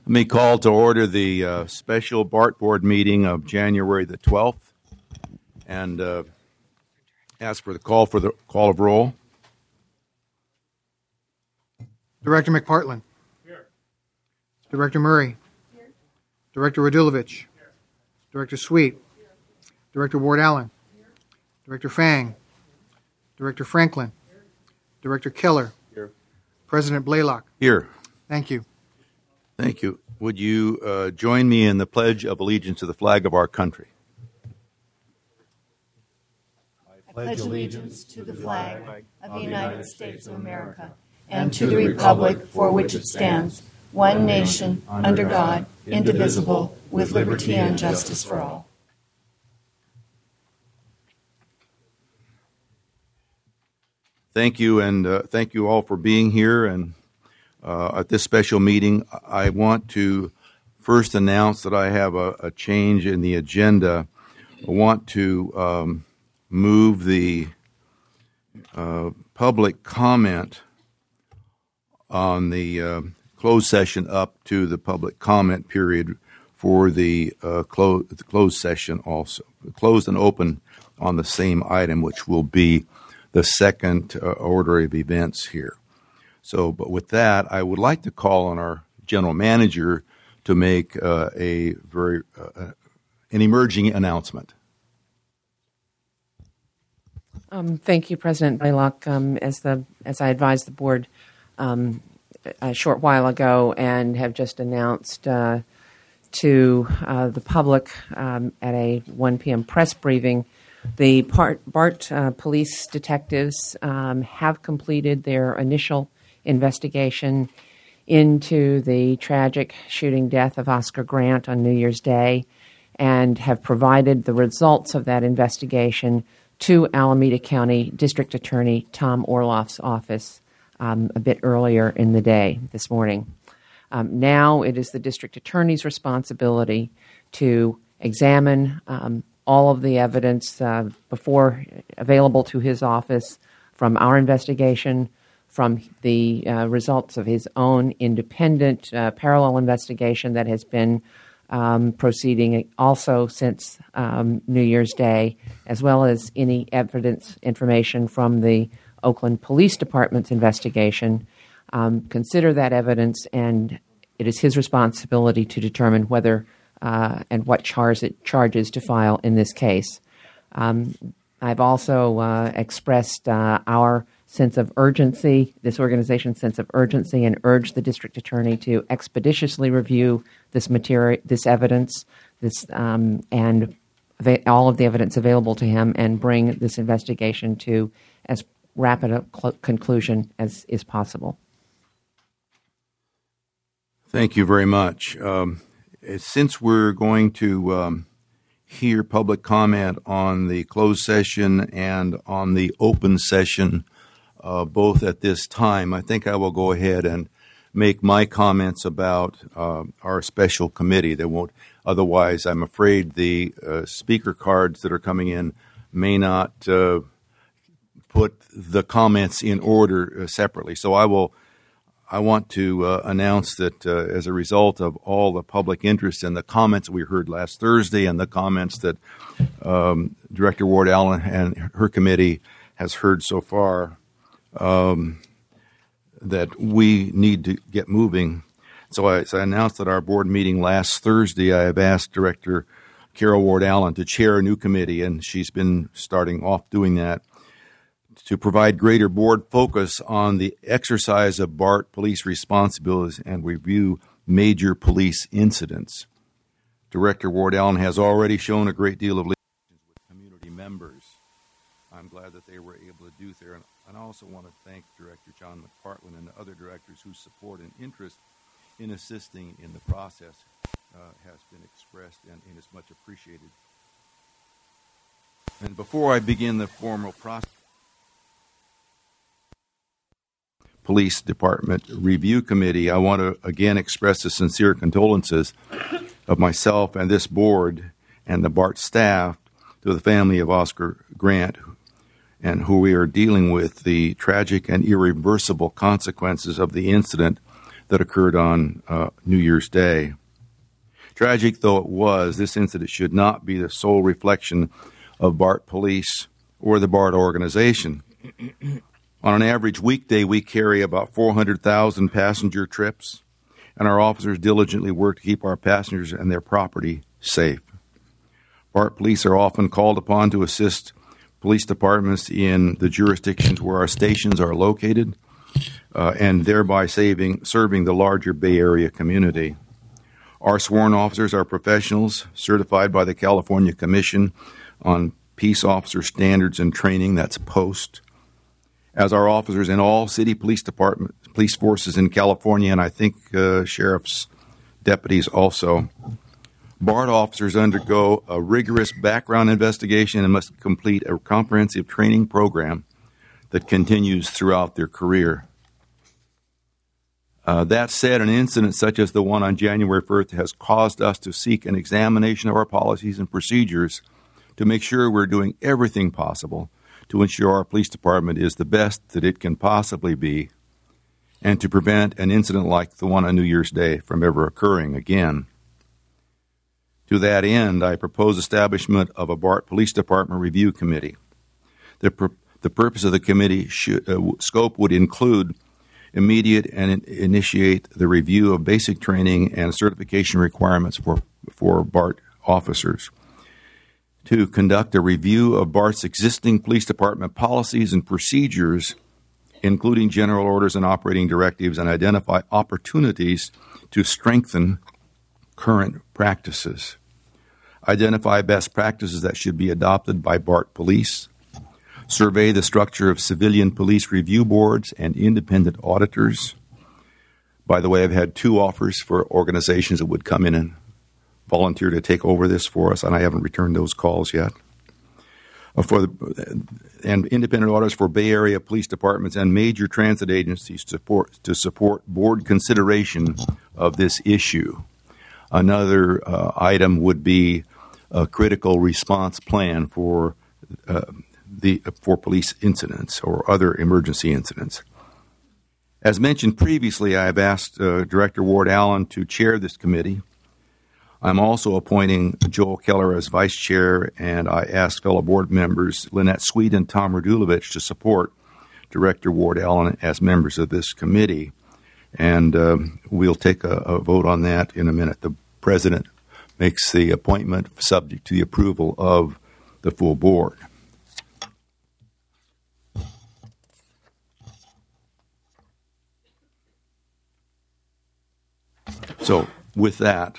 Let me call to order the special BART Board meeting of January the 12th and ask for the call of roll. Director McPartland. Here. Director Murray. Here. Director Radulovich. Here. Director Sweet. Here. Director Ward Allen. Here. Director Fang. Director Franklin. Here. Director Keller. Here. President Blaylock. Here. Thank you. Thank you. Would you join me in the Pledge of Allegiance to the flag of our country? I pledge allegiance to the flag of the United States of America and to the republic for which it stands, one nation, under God, indivisible, with liberty and justice for all. Thank you, and thank you all for being here. And at this special meeting, I want to first announce that I have a change in the agenda. I want to move the public comment on the closed session up to the public comment period for the closed session also. Closed and open on the same item, which will be the second order of events here. So, but with that, I would like to call on our general manager to make an emerging announcement. Thank you, President Blaylock. As I advised the board a short while ago, and have just announced to the public at a 1 p.m. press briefing, the BART police detectives have completed their initial investigation into the tragic shooting death of Oscar Grant on New Year's Day, and have provided the results of that investigation to Alameda County District Attorney Tom Orloff's office a bit earlier in the day this morning. Now it is the District Attorney's responsibility to examine all of the evidence before available to his office from our investigation, from the results of his own independent parallel investigation that has been proceeding also since New Year's Day, as well as any information from the Oakland Police Department's investigation. Consider that evidence, and it is his responsibility to determine whether and what charges to file in this case. I've also expressed our sense of urgency, this organization's sense of urgency, and urged the district attorney to expeditiously review this material, this evidence, and all of the evidence available to him, and bring this investigation to as rapid a conclusion as is possible. Thank you very much. Since we're going to hear public comment on the closed session and on the open session, both at this time, I think I will go ahead and make my comments about our special committee. That won't, otherwise, I'm afraid the speaker cards that are coming in may not put the comments in order separately. So I want to announce that as a result of all the public interest and the comments we heard last Thursday and the comments that Director Ward Allen and her committee has heard so far, that we need to get moving. So as I announced at our board meeting last Thursday, I have asked Director Carol Ward Allen to chair a new committee, and she's been starting off doing that, to provide greater board focus on the exercise of BART police responsibilities and review major police incidents. Director Ward Allen has already shown a great deal of leadership with community members. I'm glad that they were able to do there. And I also want to thank Director John McPartland and the other directors whose support and interest in assisting in the process has been expressed and is much appreciated. And before I begin the formal process, Police Department Review Committee, I want to again express the sincere condolences of myself and this board and the BART staff to the family of Oscar Grant, and who we are dealing with the tragic and irreversible consequences of the incident that occurred on New Year's Day. Tragic though it was, this incident should not be the sole reflection of BART Police or the BART organization. On an average weekday, we carry about 400,000 passenger trips, and our officers diligently work to keep our passengers and their property safe. BART Police are often called upon to assist police departments in the jurisdictions where our stations are located, and thereby serving the larger Bay Area community. Our sworn officers are professionals certified by the California Commission on Peace Officer Standards and Training, that's POST. As our officers in all city police forces in California, and I think sheriff's deputies also, BART officers undergo a rigorous background investigation and must complete a comprehensive training program that continues throughout their career. That said, an incident such as the one on January 1st has caused us to seek an examination of our policies and procedures to make sure we're doing everything possible to ensure our police department is the best that it can possibly be, and to prevent an incident like the one on New Year's Day from ever occurring again. To that end, I propose establishment of a BART Police Department Review Committee. The purpose of the committee scope would include immediate and initiate the review of basic training and certification requirements for BART officers, to conduct a review of BART's existing police department policies and procedures, including general orders and operating directives, and identify opportunities to strengthen current practices, identify best practices that should be adopted by BART Police, survey the structure of civilian police review boards and independent auditors. By the way, I've had 2 offers for organizations that would come in and volunteer to take over this for us, and I haven't returned those calls yet. And independent auditors for Bay Area police departments and major transit agencies to support board consideration of this issue. Another item would be a critical response plan for police incidents or other emergency incidents. As mentioned previously, I have asked Director Ward Allen to chair this committee. I'm also appointing Joel Keller as vice chair, and I asked fellow board members Lynette Sweet and Tom Radulovich to support Director Ward Allen as members of this committee. And we'll take a vote on that in a minute. The president makes the appointment subject to the approval of the full board. So with that,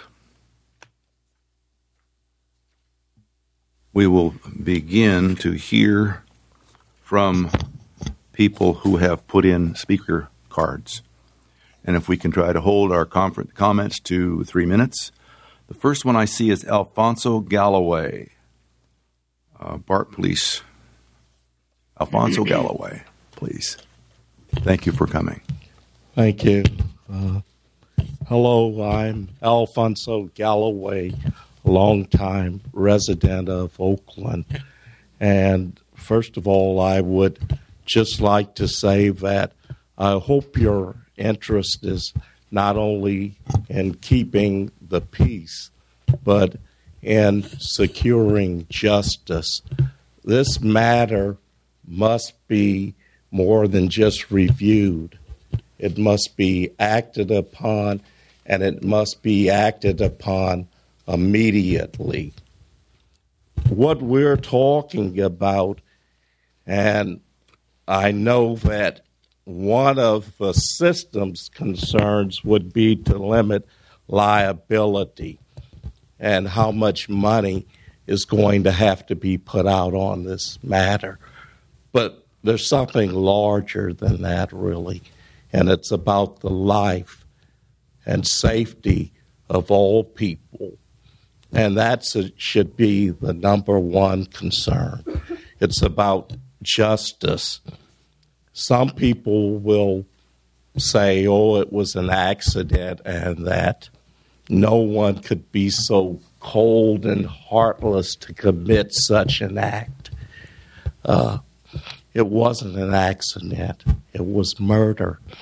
we will begin to hear from people who have put in speaker cards. And if we can try to hold our comments to 3 minutes. The first one I see is Alfonso Galloway, BART Police. Alfonso Galloway, please. Thank you for coming. Thank you. Hello, I'm Alfonso Galloway, a longtime resident of Oakland. And first of all, I would just like to say that I hope your interest is not only in keeping the peace, but in securing justice. This matter must be more than just reviewed. It must be acted upon, and it must be acted upon immediately. What we're talking about, and I know that one of the system's concerns would be to limit liability and how much money is going to have to be put out on this matter. But there's something larger than that, really, and it's about the life and safety of all people. And that should be the number one concern. It's about justice. Some people will say, oh, it was an accident, and that no one could be so cold and heartless to commit such an act. It wasn't an accident. It was murder.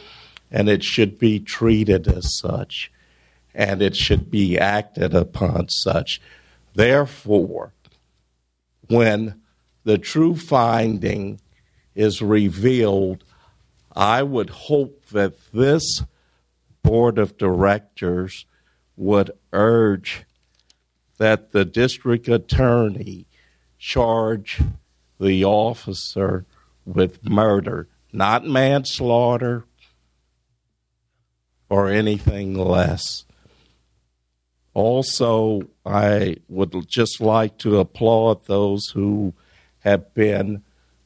and it should be treated as such, and it should be acted upon such. Therefore, when the true finding is revealed, I would hope that this board of directors would urge that the district attorney charge the officer with murder, not manslaughter or anything less. Also, I would just like to applaud those who have been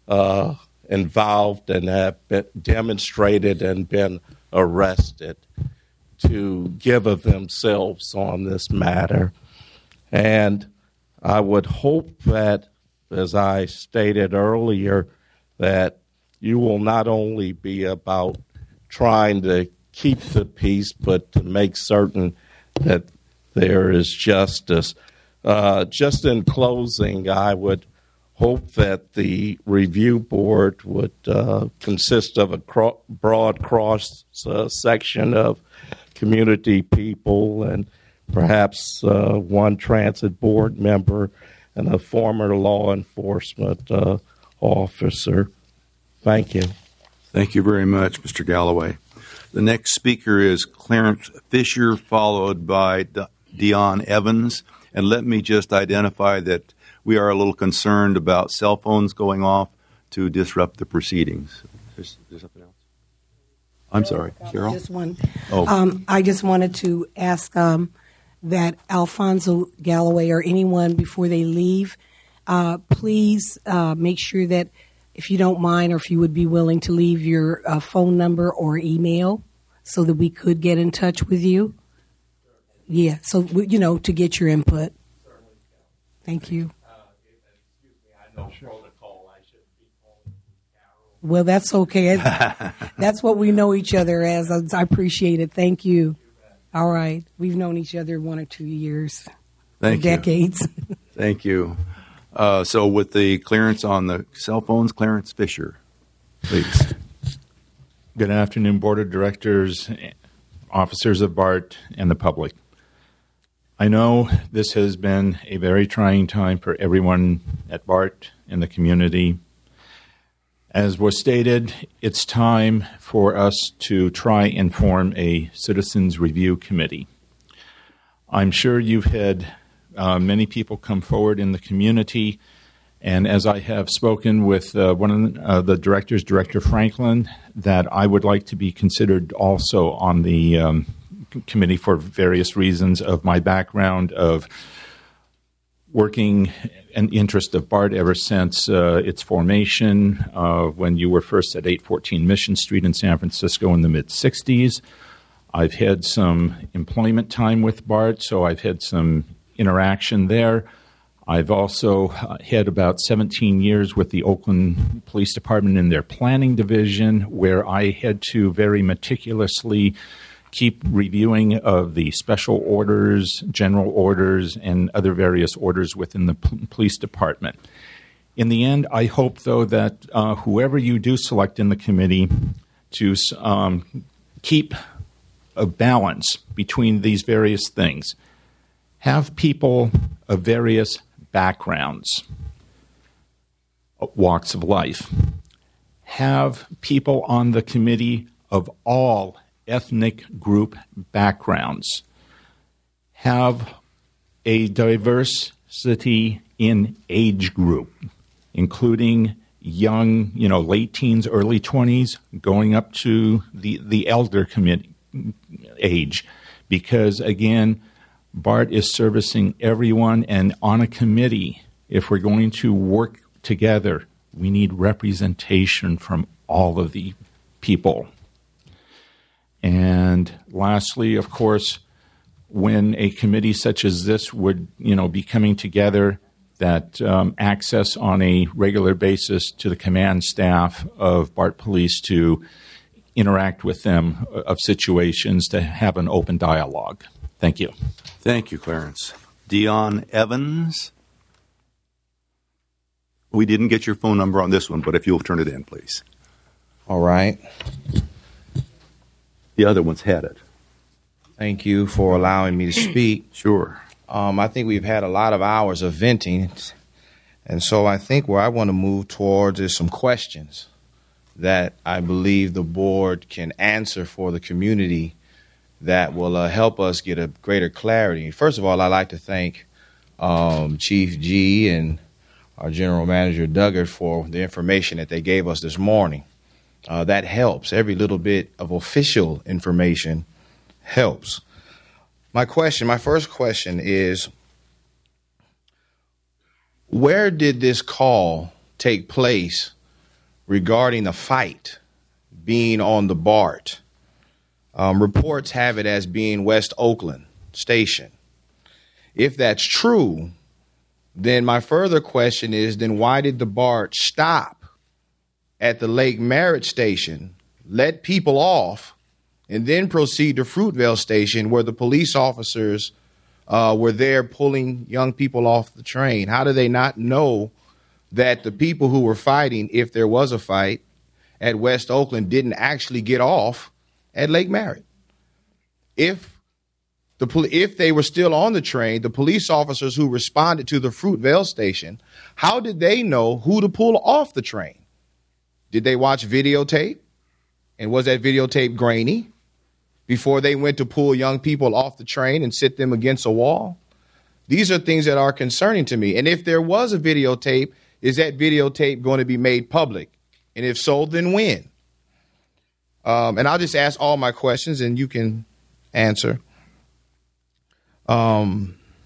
involved and have been demonstrated and been arrested to give of themselves on this matter. And I would hope that, as I stated earlier, that you will not only be about trying to keep the peace, but to make certain that there is justice. Just in closing, I would hope that the review board would consist of a broad cross-section of community people and perhaps one transit board member and a former law enforcement officer. Thank you. Thank you very much, Mr. Galloway. The next speaker is Clarence Fisher, followed by Dion Evans. And let me just identify that we are a little concerned about cell phones going off to disrupt the proceedings. There's something else? I'm sorry, Carol? Just one. Oh. I just wanted to ask that Alfonso Galloway or anyone before they leave, please make sure that if you don't mind or if you would be willing to leave your phone number or email so that we could get in touch with you. Yeah, so, to get your input. Thank you. I know protocol. I shouldn't be calling you Carol. Well, that's okay. That's what we know each other as. I appreciate it. Thank you. All right. We've known each other 1 or 2 years. Thank you. Decades. Thank you. So with the clearance on the cell phones, Clarence Fisher, please. Good afternoon, Board of Directors, officers of BART, and the public. I know this has been a very trying time for everyone at BART and the community. As was stated, it's time for us to try and form a citizens review committee. I'm sure you've had many people come forward in the community, and as I have spoken with one of the directors, Director Franklin, that I would like to be considered also on the committee for various reasons of my background of working an interest of BART ever since its formation when you were first at 814 Mission Street in San Francisco in the mid-'60s. I've had some employment time with BART, so I've had some interaction there. I've also had about 17 years with the Oakland Police Department in their planning division, where I had to very meticulously keep reviewing of the special orders, general orders, and other various orders within the police department. In the end, I hope, though, that whoever you do select in the committee to keep a balance between these various things. Have people of various backgrounds, walks of life. Have people on the committee of all ethnic group backgrounds. Have a diversity in age group, including young, late teens, early 20s, going up to the elder age. Because, again, BART is servicing everyone, and on a committee, if we're going to work together, we need representation from all of the people. And lastly, of course, when a committee such as this would, be coming together, that access on a regular basis to the command staff of BART Police to interact with them of situations, to have an open dialogue. Thank you. Thank you, Clarence. Dion Evans. We didn't get your phone number on this one, but if you'll turn it in, please. All right. The other ones had it. Thank you for allowing me to speak. Sure. I think we've had a lot of hours of venting, and so I think where I want to move towards is some questions that I believe the board can answer for the community that will help us get a greater clarity. First of all, I'd like to thank Chief G and our General Manager Duggar for the information that they gave us this morning. That helps. Every little bit of official information helps. My first question is, where did this call take place regarding a fight being on the BART? Reports have it as being West Oakland Station. If that's true, then my further question is, then why did the BART stop at the Lake Merritt Station, let people off, and then proceed to Fruitvale Station where the police officers were there pulling young people off the train? How do they not know that the people who were fighting, if there was a fight at West Oakland, didn't actually get off at Lake Merritt? If they were still on the train, the police officers who responded to the Fruitvale Station, how did they know who to pull off the train? Did they watch videotape? And was that videotape grainy before they went to pull young people off the train and sit them against a wall? These are things that are concerning to me. And if there was a videotape, is that videotape going to be made public? And if so, then when? And I'll just ask all my questions and you can answer. How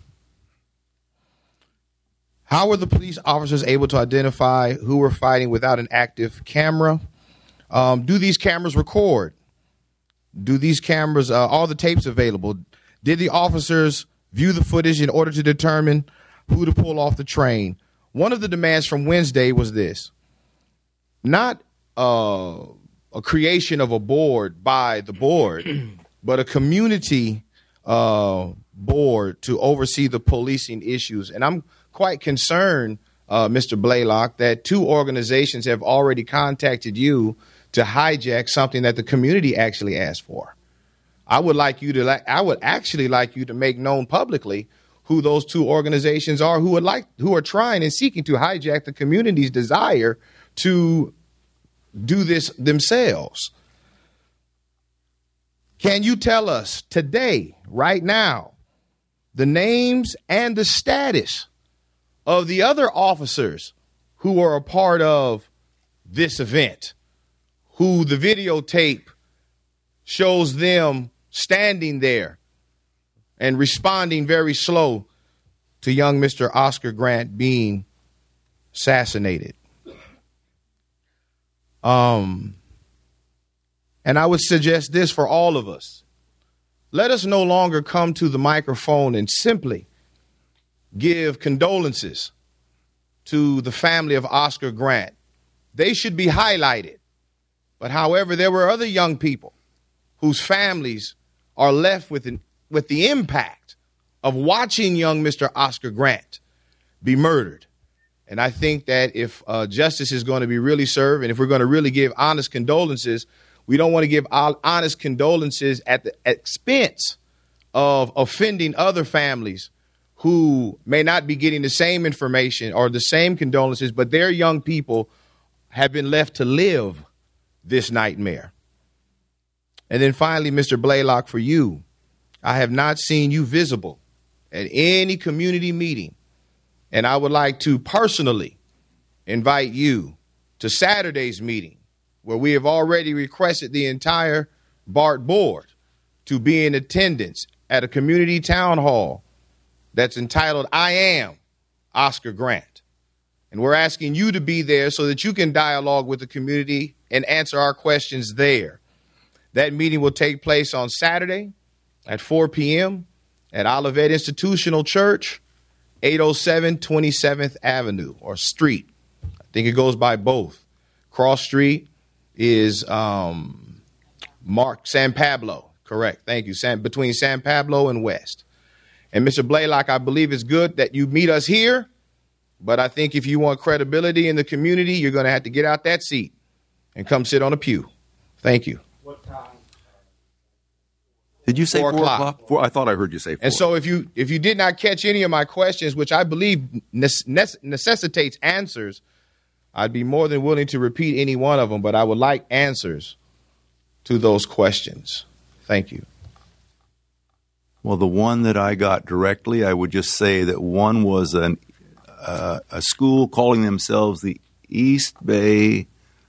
were the police officers able to identify who were fighting without an active camera? Do these cameras record? Do these cameras, all the tapes available? Did the officers view the footage in order to determine who to pull off the train? One of the demands from Wednesday was this: not a creation of a board by the board, but a community board to oversee the policing issues. And I'm quite concerned, Mr. Blaylock, that two organizations have already contacted you to hijack something that the community actually asked for. I would actually like you to make known publicly who those two organizations are who are trying and seeking to hijack the community's desire to do this themselves. Can you tell us today, right now, the names and the status of the other officers who are a part of this event, who the videotape shows them standing there and responding very slow to young Mr. Oscar Grant being assassinated? And I would suggest this for all of us. Let us no longer come to the microphone and simply give condolences to the family of Oscar Grant. They should be highlighted. But however, there were other young people whose families are left with the impact of watching young Mr. Oscar Grant be murdered. And I think that if justice is going to be really served, and if we're going to really give honest condolences, we don't want to give honest condolences at the expense of offending other families who may not be getting the same information or the same condolences, but their young people have been left to live this nightmare. And then finally, Mr. Blaylock, for you, I have not seen you visible at any community meeting. And I would like to personally invite you to Saturday's meeting, where we have already requested the entire BART board to be in attendance at a community town hall that's entitled I Am Oscar Grant. And we're asking you to be there so that you can dialogue with the community and answer our questions there. That meeting will take place on Saturday at 4 p.m. at Olivet Institutional Church, 807 27th Avenue or Street. I think it goes by both. Cross Street is marked San Pablo. Correct. Thank you. Between San Pablo and West. And Mr. Blaylock, I believe it's good that you meet us here. But I think if you want credibility in the community, you're going to have to get out that seat and come sit on a pew. Thank you. What time? Did you say 4 o'clock? I thought I heard you say 4. And so if you did not catch any of my questions, which I believe necessitates answers, I'd be more than willing to repeat any one of them, but I would like answers to those questions. Thank you. Well, the one that I got directly, I would just say that one was a school calling themselves the East Bay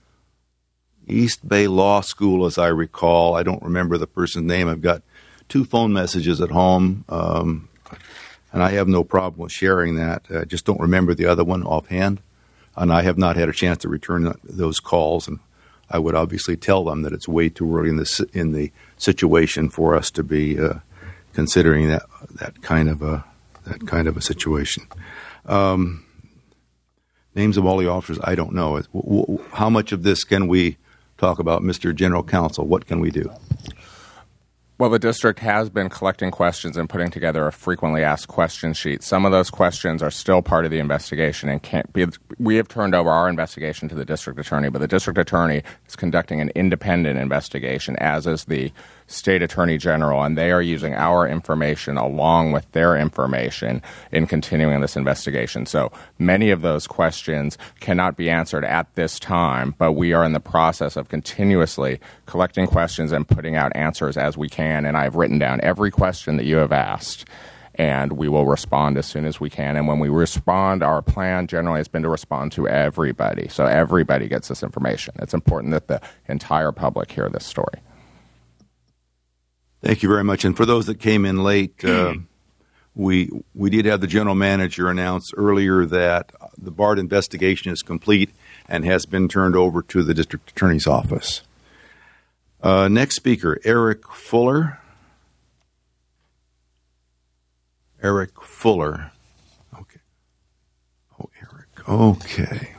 Law School, as I recall. I don't remember the person's name. I've got 2 phone messages at home, and I have no problem with sharing that. I just don't remember the other one offhand, and I have not had a chance to return those calls. And I would obviously tell them that it's way too early in the situation for us to be considering that kind of a situation. Names of all the officers, I don't know. How much of this can we talk about, Mr. General Counsel? What can we do? Well, the district has been collecting questions and putting together a frequently asked question sheet. Some of those questions are still part of the investigation and can't be. We have turned over our investigation to the district attorney, but the district attorney is conducting an independent investigation, as is the state attorney general, and they are using our information along with their information in continuing this investigation. So many of those questions cannot be answered at this time, but we are in the process of continuously collecting questions and putting out answers as we can. And I've written down every question that you have asked, and we will respond as soon as we can. And when we respond, our plan generally has been to respond to everybody, so everybody gets this information. It's important that the entire public hear this story. Thank you very much. And for those that came in late, we did have the general manager announce earlier that the BART investigation is complete and has been turned over to the district attorney's office. Next speaker, Eric Fuller. Eric Fuller. Okay. Oh, Eric. Okay.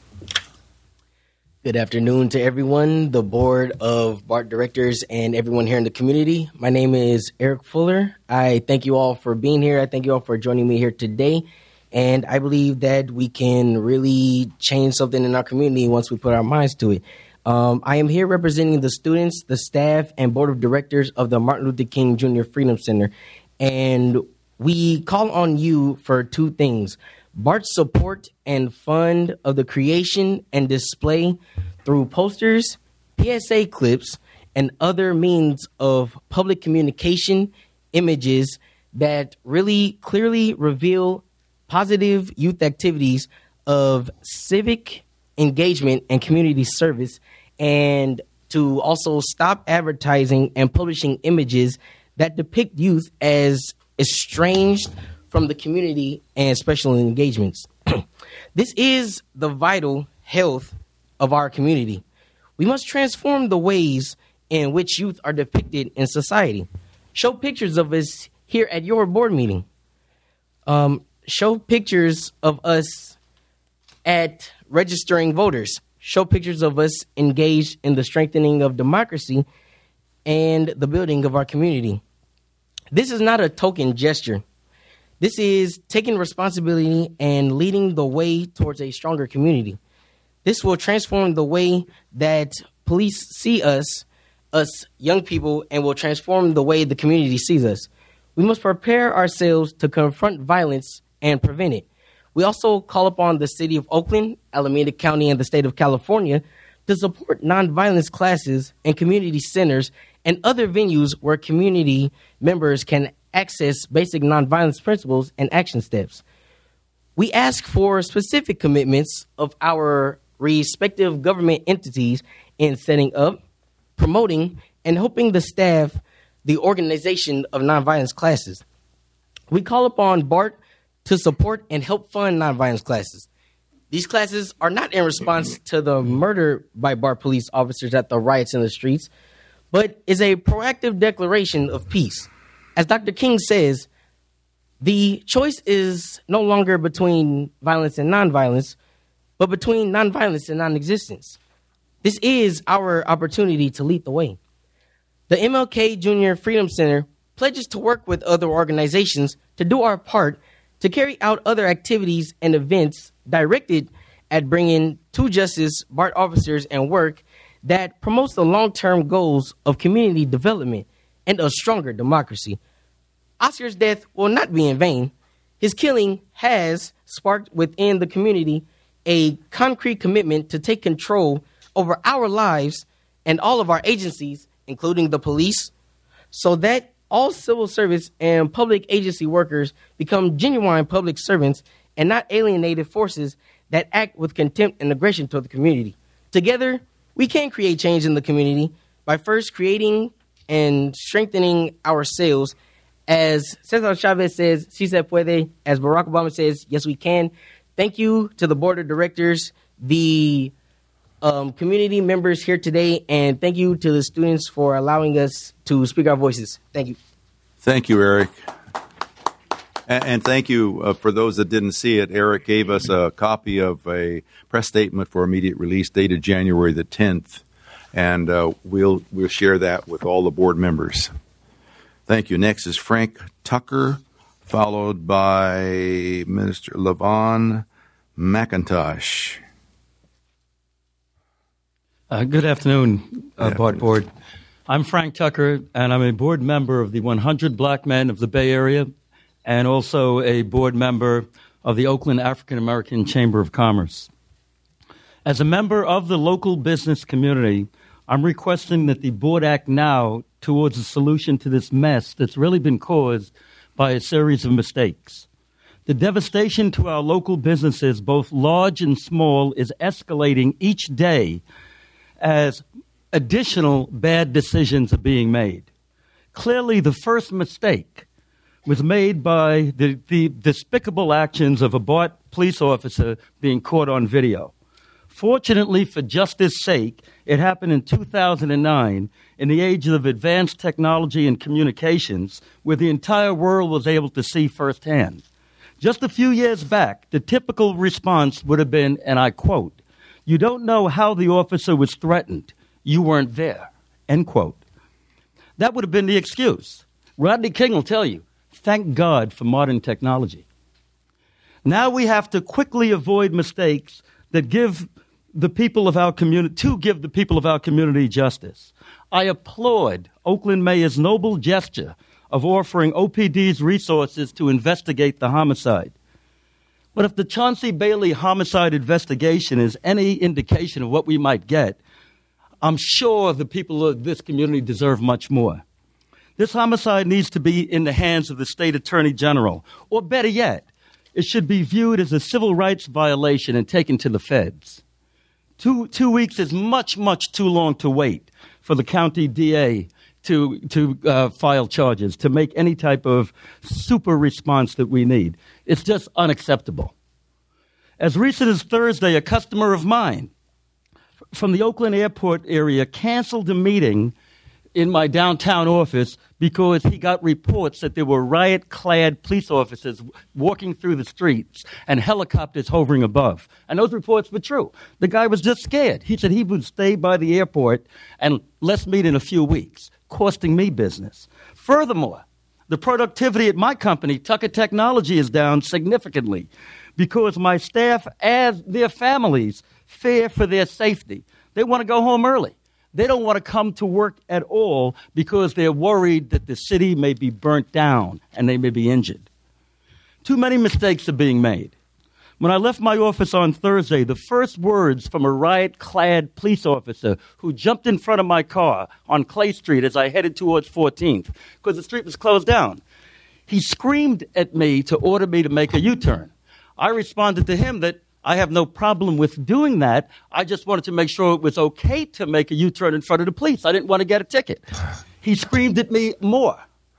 Good afternoon to everyone, the board of BART directors, and everyone here in the community. My name is Eric Fuller. I thank you all for being here. I thank you all for joining me here today. And I believe that we can really change something in our community once we put our minds to it. I am here representing the students, the staff, and board of directors of the Martin Luther King Jr. Freedom Center. And we call on you for 2 things: BART's support and fund of the creation and display through posters, PSA clips, and other means of public communication, images that really clearly reveal positive youth activities of civic engagement and community service, and to also stop advertising and publishing images that depict youth as estranged from the community and special engagements. This is the vital health of our community. We must transform the ways in which youth are depicted in society. Show pictures of us here at your board meeting. Show pictures of us at registering voters. Show pictures of us engaged in the strengthening of democracy and the building of our community. This is not a token gesture. This is taking responsibility and leading the way towards a stronger community. This will transform the way that police see us young people, and will transform the way the community sees us. We must prepare ourselves to confront violence and prevent it. We also call upon the city of Oakland, Alameda County, and the state of California to support nonviolence classes and community centers and other venues where community members can access basic nonviolence principles and action steps. We ask for specific commitments of our respective government entities in setting up, promoting, and helping the staff the organization of nonviolence classes. We call upon BART to support and help fund nonviolence classes. These classes are not in response to the murder by BART police officers at the riots in the streets, but is a proactive declaration of peace. As Dr. King says, the choice is no longer between violence and nonviolence, but between nonviolence and non-existence. This is our opportunity to lead the way. The MLK Jr. Freedom Center pledges to work with other organizations to do our part to carry out other activities and events directed at bringing to justice BART officers and work that promotes the long-term goals of community development, and a stronger democracy. Oscar's death will not be in vain. His killing has sparked within the community a concrete commitment to take control over our lives and all of our agencies, including the police, so that all civil service and public agency workers become genuine public servants and not alienated forces that act with contempt and aggression toward the community. Together, we can create change in the community by first creating and strengthening ourselves. As Cesar Chavez says, si se puede. As Barack Obama says, yes, we can. Thank you to the board of directors, the community members here today, and thank you to the students for allowing us to speak our voices. Thank you. Thank you, Eric. And thank you for those that didn't see it. Eric gave us a copy of a press statement for immediate release dated January the 10th, and we'll share that with all the board members. Thank you. Next is Frank Tucker, followed by Minister Levon McIntosh. Good afternoon, BART Board. I'm Frank Tucker, and I'm a board member of the 100 Black Men of the Bay Area, and also a board member of the Oakland African American Chamber of Commerce. As a member of the local business community, I'm requesting that the board act now towards a solution to this mess that's really been caused by a series of mistakes. The devastation to our local businesses, both large and small, is escalating each day as additional bad decisions are being made. Clearly, the first mistake was made by the despicable actions of a BART police officer being caught on video. Fortunately, for justice's sake, it happened in 2009, in the age of advanced technology and communications, where the entire world was able to see firsthand. Just a few years back, the typical response would have been, and I quote, "You don't know how the officer was threatened. You weren't there," end quote. That would have been the excuse. Rodney King will tell you, thank God for modern technology. Now we have to quickly avoid mistakes that give the people of our community justice. I applaud Oakland Mayor's noble gesture of offering OPD's resources to investigate the homicide. But if the Chauncey Bailey homicide investigation is any indication of what we might get, I'm sure the people of this community deserve much more. This homicide needs to be in the hands of the state attorney general, or better yet, it should be viewed as a civil rights violation and taken to the feds. Two weeks is much, much too long to wait for the county DA to file charges, to make any type of super response that we need. It's just unacceptable. As recent as Thursday, a customer of mine from the Oakland airport area canceled a meeting in my downtown office because he got reports that there were riot-clad police officers walking through the streets and helicopters hovering above. And those reports were true. The guy was just scared. He said he would stay by the airport and let's meet in a few weeks, costing me business. Furthermore, the productivity at my company, Tucker Technology, is down significantly because my staff and their families fear for their safety. They want to go home early. They don't want to come to work at all because they're worried that the city may be burnt down and they may be injured. Too many mistakes are being made. When I left my office on Thursday, the first words from a riot-clad police officer who jumped in front of my car on Clay Street as I headed towards 14th, because the street was closed down, he screamed at me to order me to make a U-turn. I responded to him that I have no problem with doing that. I just wanted to make sure it was okay to make a U-turn in front of the police. I didn't want to get a ticket. He screamed at me more.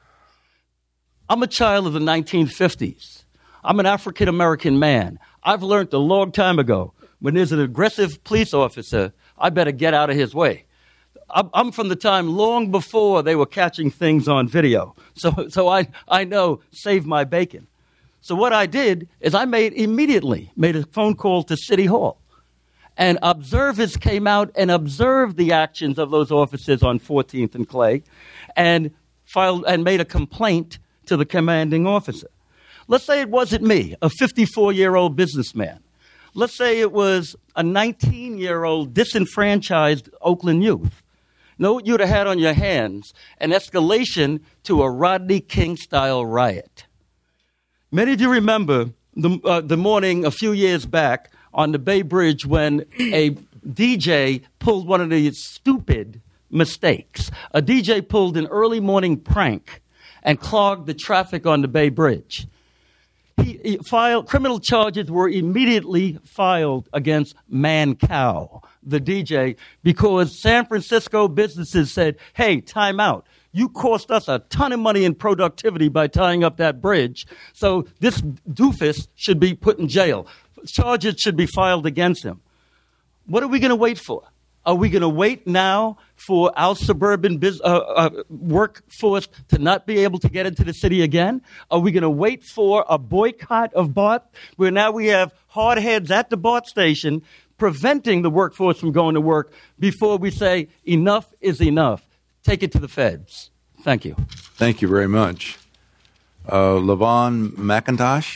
I'm a child of the 1950s. I'm an African-American man. I've learned a long time ago, when there's an aggressive police officer, I better get out of his way. I'm from the time long before they were catching things on video. So I know, save my bacon. So what I did is I immediately made a phone call to City Hall. And observers came out and observed the actions of those officers on 14th and Clay and made a complaint to the commanding officer. Let's say it wasn't me, a 54-year-old businessman. Let's say it was a 19-year-old disenfranchised Oakland youth. know what you'd have had on your hands? An escalation to a Rodney King-style riot. Many of you remember the morning a few years back on the Bay Bridge when a DJ pulled one of these stupid mistakes. A DJ pulled an early morning prank and clogged the traffic on the Bay Bridge. He filed criminal charges were immediately filed against Mancow, the DJ, because San Francisco businesses said, hey, time out. You cost us a ton of money in productivity by tying up that bridge, so this doofus should be put in jail. Charges should be filed against him. What are we going to wait for? Are we going to wait now for our suburban workforce to not be able to get into the city again? Are we going to wait for a boycott of BART, where now we have hard heads at the BART station preventing the workforce from going to work before we say enough is enough? Take it to the feds. Thank you. Thank you very much. Levon McIntosh.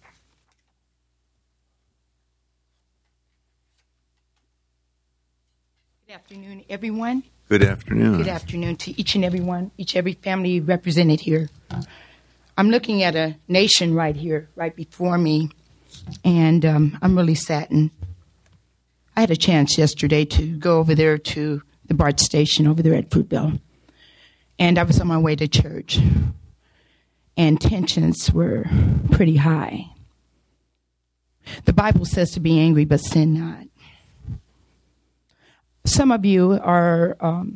Good afternoon, everyone. Good afternoon. Good afternoon to each and everyone, every family represented here. I'm looking at a nation right here, right before me, and I'm really saddened. I had a chance yesterday to go over there to the BART station over there at Fruitville, and I was on my way to church, and tensions were pretty high. The Bible says to be angry, but sin not. Some of you are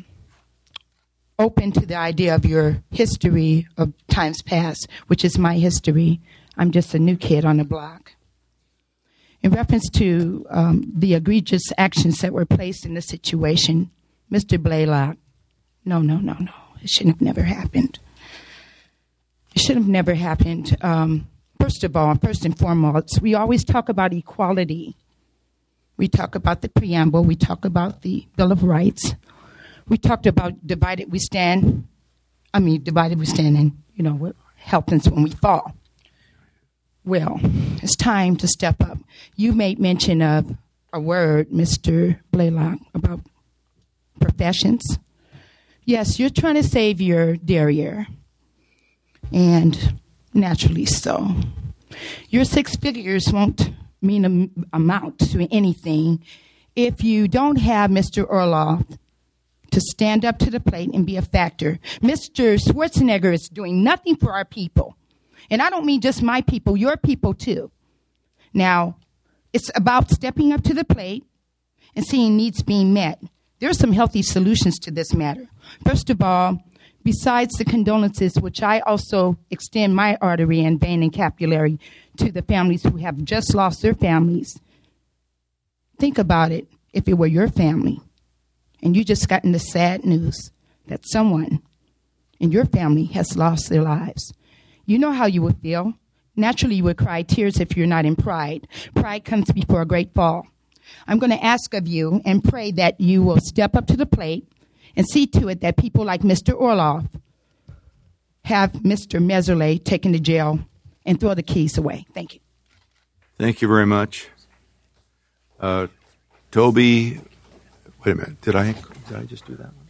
open to the idea of your history of times past, which is my history. I'm just a new kid on the block. In reference to the egregious actions that were placed in the situation, Mr. Blaylock, no. It shouldn't have never happened. It should have never happened. First and foremost, we always talk about equality. We talk about the preamble. We talk about the Bill of Rights. We talked about divided we stand and, what helps us when we fall. Well, it's time to step up. You made mention of a word, Mr. Blaylock, about professions. Yes, you're trying to save your derriere, and naturally so. Your 6 figures won't amount to anything if you don't have Mr. Orloff to stand up to the plate and be a factor. Mr. Schwarzenegger is doing nothing for our people. And I don't mean just my people, your people too. Now, it's about stepping up to the plate and seeing needs being met. There are some healthy solutions to this matter. First of all, besides the condolences, which I also extend my artery and vein and capillary to the families who have just lost their families, think about it if it were your family and you just gotten the sad news that someone in your family has lost their lives. You know how you would feel. Naturally, you would cry tears if you're not in pride. Pride comes before a great fall. I'm going to ask of you and pray that you will step up to the plate and see to it that people like Mr. Orloff have Mr. Meserle taken to jail and throw the keys away. Thank you. Thank you very much. Toby, wait a minute. Did I just do that one?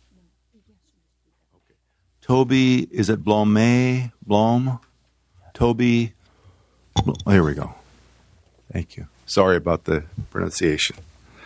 Okay. Toby, is it Blom? Toby, here we go. Thank you. Sorry about the pronunciation.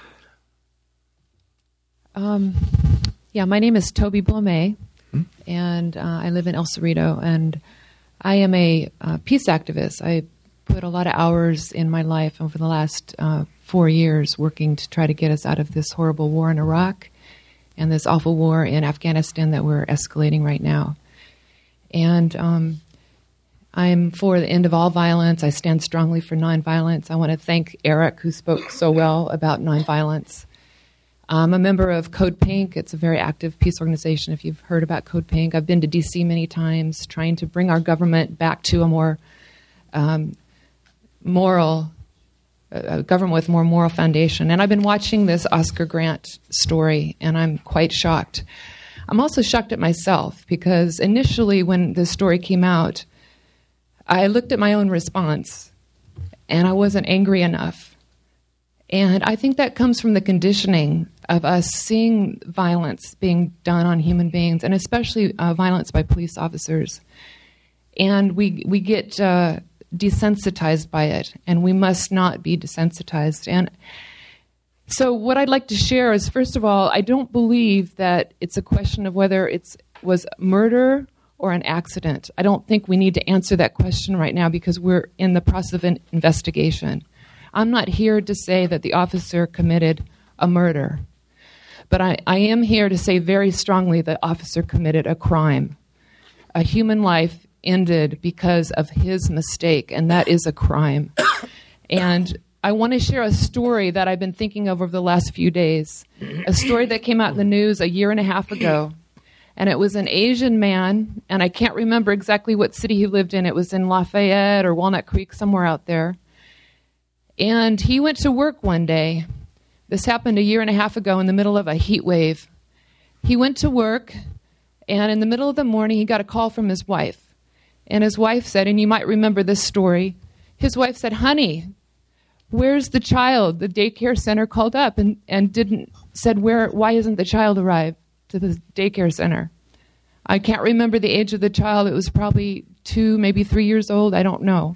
My name is Toby Blome, and I live in El Cerrito, and I am a peace activist. I put a lot of hours in my life over the last 4 years working to try to get us out of this horrible war in Iraq and this awful war in Afghanistan that we're escalating right now. And I'm for the end of all violence. I stand strongly for nonviolence. I want to thank Eric, who spoke so well about nonviolence. I'm a member of Code Pink. It's a very active peace organization, if you've heard about Code Pink. I've been to D.C. many times trying to bring our government back to a more moral, a government with more moral foundation. And I've been watching this Oscar Grant story, and I'm quite shocked. I'm also shocked at myself because initially when this story came out, I looked at my own response, and I wasn't angry enough. And I think that comes from the conditioning of us seeing violence being done on human beings, and especially violence by police officers. And we get desensitized by it, and we must not be desensitized. And so what I'd like to share is, first of all, I don't believe that it's a question of whether it was murder or an accident. I don't think we need to answer that question right now because we're in the process of an investigation. I'm not here to say that the officer committed a murder, but I am here to say very strongly the officer committed a crime. A human life ended because of his mistake, and that is a crime. And I want to share a story that I've been thinking of over the last few days, a story that came out in the news 1.5 years ago. And it was an Asian man, and I can't remember exactly what city he lived in. It was in Lafayette or Walnut Creek, somewhere out there. And he went to work one day. This happened 1.5 years ago in the middle of a heat wave. He went to work, and in the middle of the morning, he got a call from his wife. And his wife said, and you might remember this story, his wife said, "Honey, where's the child?" The daycare center called up and said, why isn't the child arrived to the daycare center? I can't remember the age of the child. It was probably 2, maybe 3 years old. I don't know.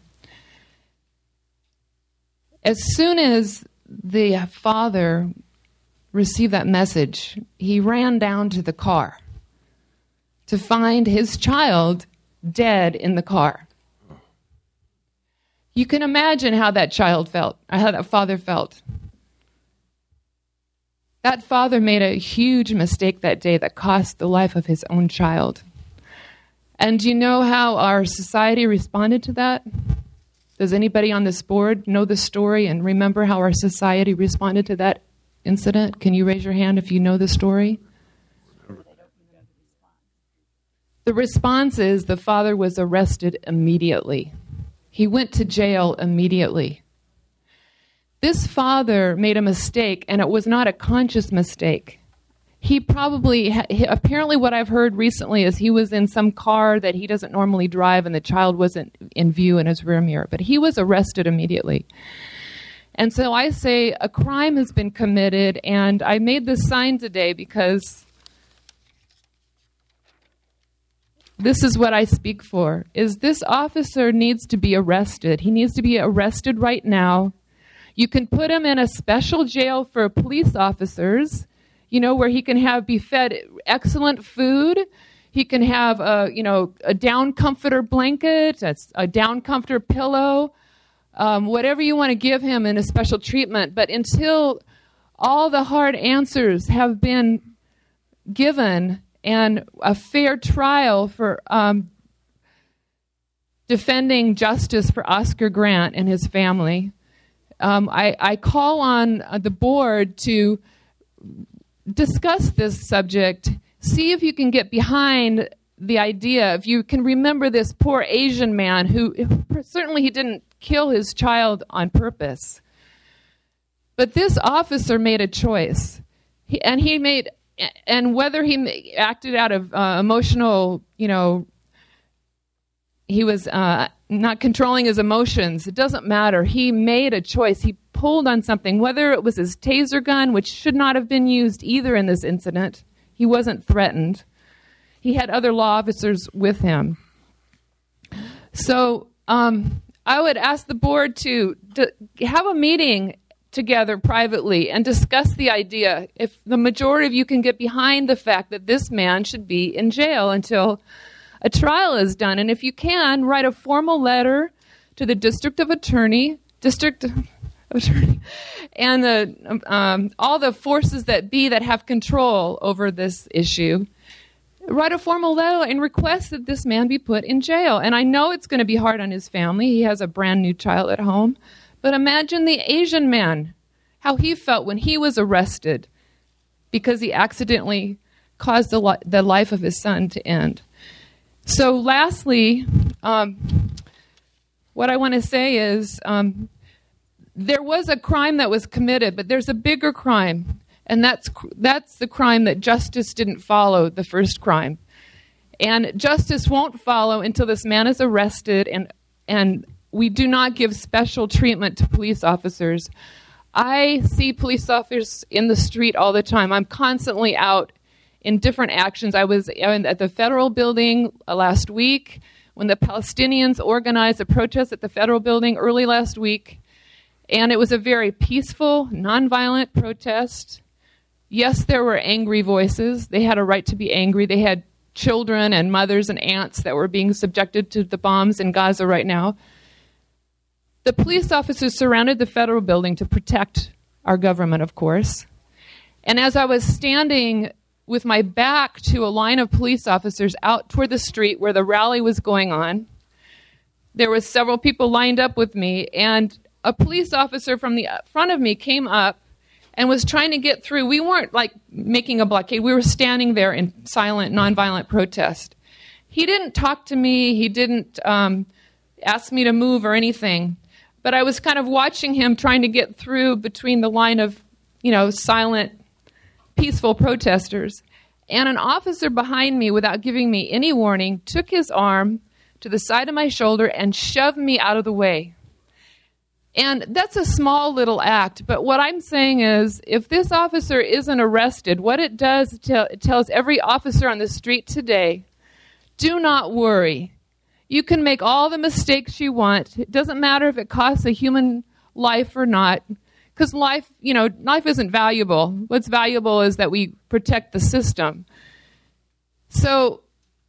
As soon as the father received that message, he ran down to the car to find his child dead in the car. You can imagine how that child felt, or how that father felt. That father made a huge mistake that day that cost the life of his own child. And do you know how our society responded to that? Does anybody on this board know the story and remember how our society responded to that incident? Can you raise your hand if you know the story? The response is the father was arrested immediately. He went to jail immediately. This father made a mistake, and it was not a conscious mistake. He apparently what I've heard recently is he was in some car that he doesn't normally drive, and the child wasn't in view in his rear mirror, but he was arrested immediately. And so I say a crime has been committed, and I made this sign today because this is what I speak for, is this officer needs to be arrested. He needs to be arrested right now. You can put him in a special jail for police officers, where he can be fed excellent food. He can have a down comforter blanket, a down comforter pillow, whatever you want to give him in a special treatment. But until all the hard answers have been given and a fair trial for defending justice for Oscar Grant and his family, I call on the board to discuss this subject, see if you can get behind the idea, if you can remember this poor Asian man who certainly he didn't kill his child on purpose. But this officer made a choice. And whether he acted out of emotional, he was not controlling his emotions, it doesn't matter. He made a choice. He pulled on something, whether it was his taser gun, which should not have been used either in this incident. He wasn't threatened. He had other law officers with him. So I would ask the board to have a meeting together privately and discuss the idea. If the majority of you can get behind the fact that this man should be in jail until a trial is done, and if you can, write a formal letter to the district attorney, and all the forces that have control over this issue. Write a formal letter and request that this man be put in jail. And I know it's going to be hard on his family. He has a brand new child at home. But imagine the Asian man, how he felt when he was arrested because he accidentally caused the life of his son to end. So lastly, what I want to say is there was a crime that was committed, but there's a bigger crime, and that's the crime that justice didn't follow, the first crime. And justice won't follow until this man is arrested, and we do not give special treatment to police officers. I see police officers in the street all the time. I'm constantly out in different actions. I was at the federal building last week when the Palestinians organized a protest at the federal building early last week. And it was a very peaceful, nonviolent protest. Yes, there were angry voices. They had a right to be angry. They had children and mothers and aunts that were being subjected to the bombs in Gaza right now. The police officers surrounded the federal building to protect our government, of course. And as I was standing with my back to a line of police officers out toward the street where the rally was going on, there were several people lined up with me, and a police officer from the front of me came up and was trying to get through. We weren't like making a blockade. We were standing there in silent, nonviolent protest. He didn't talk to me. He didn't ask me to move or anything. But I was kind of watching him trying to get through between the line of, silent, peaceful protesters. And an officer behind me, without giving me any warning, took his arm to the side of my shoulder and shoved me out of the way. And that's a small little act, but what I'm saying is, if this officer isn't arrested, what it does, it tells every officer on the street today, do not worry. You can make all the mistakes you want. It doesn't matter if it costs a human life or not, because life isn't valuable. What's valuable is that we protect the system. So,